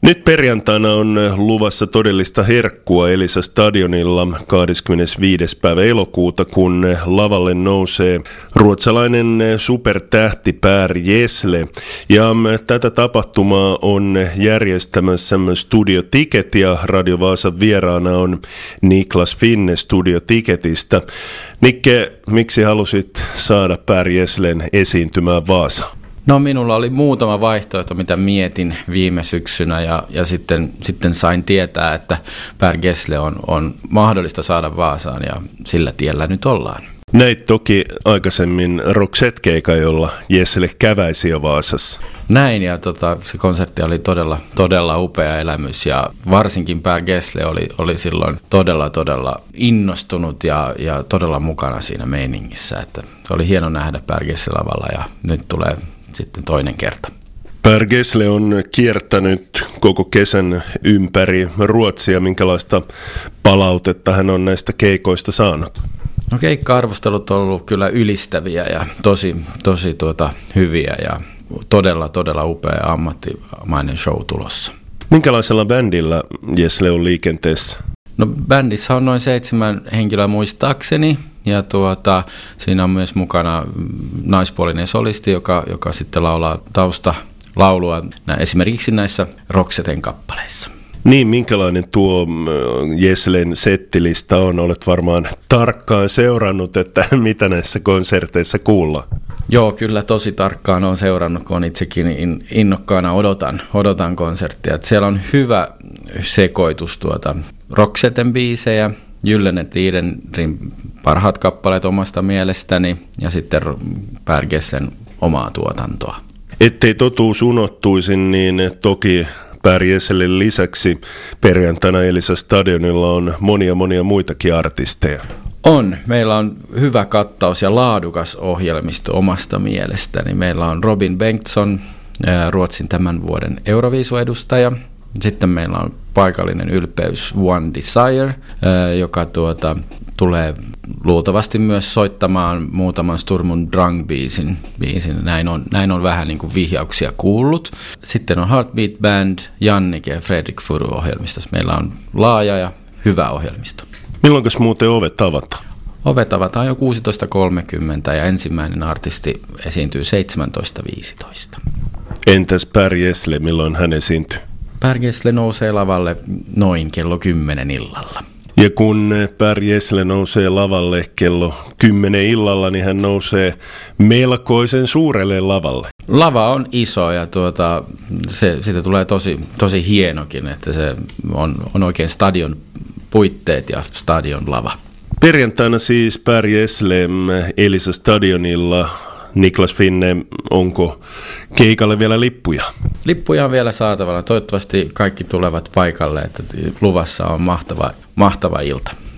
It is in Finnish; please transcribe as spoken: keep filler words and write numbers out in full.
Nyt perjantaina on luvassa todellista herkkua Elisa Stadionilla kahdeskymmenesviides päivä elokuuta, kun lavalle nousee ruotsalainen supertähti Per Gessle. Ja tätä tapahtumaa on järjestämässä Studio Ticket ja Radio Vaasan vieraana on Niklas Finne Studio Ticketistä. Nikke, miksi halusit saada Per Gesslen esiintymään Vaasaan? No minulla oli muutama vaihtoehto, mitä mietin viime syksynä ja, ja sitten, sitten sain tietää, että Per Gessle on, on mahdollista saada Vaasaan ja sillä tiellä nyt ollaan. Näit toki aikaisemmin Roxette-keikan, jolla Gessle käväisi jo Vaasassa. Näin ja tota, se konsertti oli todella, todella upea elämys ja varsinkin Per Gessle oli, oli silloin todella, todella innostunut ja, ja todella mukana siinä meiningissä. Että se oli hieno nähdä Per Gessle lavalla ja nyt tulee sitten toinen kerta. Per Gessle on kiertänyt koko kesän ympäri Ruotsia. Minkälaista palautetta hän on näistä keikoista saanut? No keikka-arvostelut on ollut kyllä ylistäviä ja tosi, tosi tuota, hyviä ja todella, todella upea ammattimainen show tulossa. Minkälaisella bändillä Gessle on liikenteessä? No bändissä on noin seitsemän henkilöä muistaakseni ja tuota, siinä on myös mukana naispuolinen solisti, joka, joka sitten laulaa taustalaulua esimerkiksi näissä Roxetten kappaleissa. Niin, minkälainen tuo Gesslen settilista on? Olet varmaan tarkkaan seurannut, että mitä näissä konserteissa kuullaan. Joo, kyllä tosi tarkkaan olen seurannut, kun itsekin innokkaana odotan, odotan konserttia. Että siellä on hyvä sekoitus tuota Roxetten biisejä, Gyllene Tiderin parhaat kappaleet omasta mielestäni ja sitten Per Gesslen omaa tuotantoa. Ettei totuus unohtuisi, niin toki Per Gesslen lisäksi perjantaina Elisa Stadionilla on monia monia muitakin artisteja. On. Meillä on hyvä kattaus ja laadukas ohjelmisto omasta mielestäni. Meillä on Robin Bengtsson, Ruotsin tämän vuoden Euroviisu-edustaja. Sitten meillä on paikallinen ylpeys One Desire, joka tuota, tulee luultavasti myös soittamaan muutaman Sturm und Drang-biisin. Biisin. Näin, on, näin on vähän niin kuin vihjauksia kuullut. Sitten on Heartbeat Band, Jannike ja Fredrik Furu ohjelmistossa. Meillä on laaja ja hyvä ohjelmisto. Milloinkas muuten ovet avataan? Ovet avataan jo kuusitoista kolmekymmentä ja ensimmäinen artisti esiintyy seitsemäntoista viisitoista. Entäs Per Gessle, milloin hän esiintyy? Per Gessle nousee lavalle noin kello kymmenen illalla. Ja kun Per Gessle nousee lavalle kello kymmenen illalla, niin hän nousee melkoisen suurelle lavalle. Lava on iso ja tuota, se, siitä tulee tosi, tosi hienokin, että se on, on oikein stadion puitteet ja stadion lava. Perjantaina siis Per Gessle Elisa Stadionilla. Niklas Finne, onko keikalle vielä lippuja? Lippuja on vielä saatavana. Toivottavasti kaikki tulevat paikalle, että luvassa on mahtava, mahtava ilta.